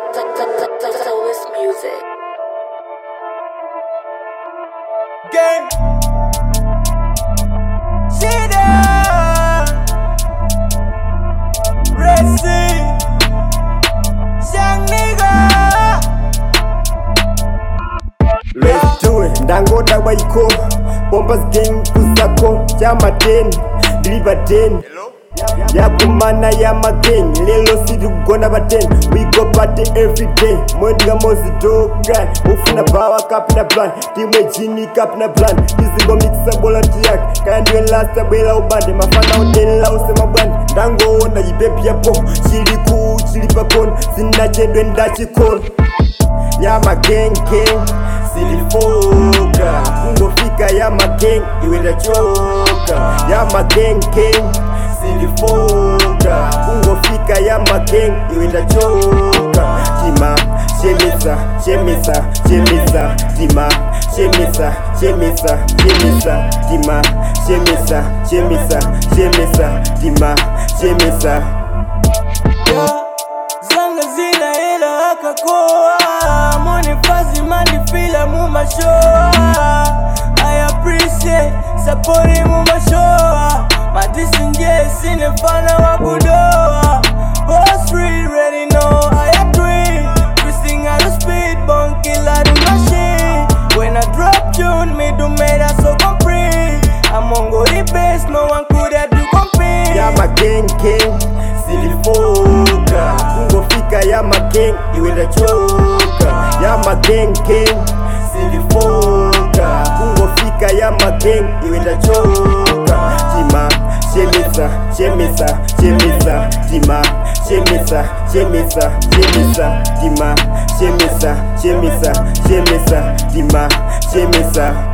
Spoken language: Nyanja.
Soulless music. Game. Shida. Racing. Young nigga. Let's do it. Ndangoda waiko. Bombas gang kusako. Chama 10. Deliver 10. Yakumana ya gang. Lelo si gonna ba 10. We go party every day. Mwendiga mozi doga. Ufuna bawa cap na plan. Timwe jini cap na plan. Izingo mixa bola tiak. Kandwe lasta bela ubande. Mafana odela usema brand. Ndango na jibebi yapo. Chili ku chili pakon. Sina chedwe ndachikon. Yama gang gang. Silifoka ungofika yama gang iwenda choka. Yama gang gang. Silifoka ungofika yama gang iwenda choka. Tima shemisa shemisa shemisa. Tima shemisa shemisa shemisa. Tima shemisa shemisa shemisa. Tima shemisa. Zanga zina hela akakoa. Money fazi mani fila muma show. I appreciate supporting muma show. Madisi nje sinefana wakudoa. Boss free ready know I agree. Twisting out the speed bunk killer the machine. When I drop tune me do made us so complete. I'm on go the best no one could have to compete. Yama gang gang. Silifoka ungofika yama gang iwenda choka. Yama gang gang. Silifoka ungofika yama gang iwenda choka. Tima shemisa shemisa shemisa. Tima shemisa shemisa shemisa. Tima shemisa shemisa shemisa. Tima shemisa.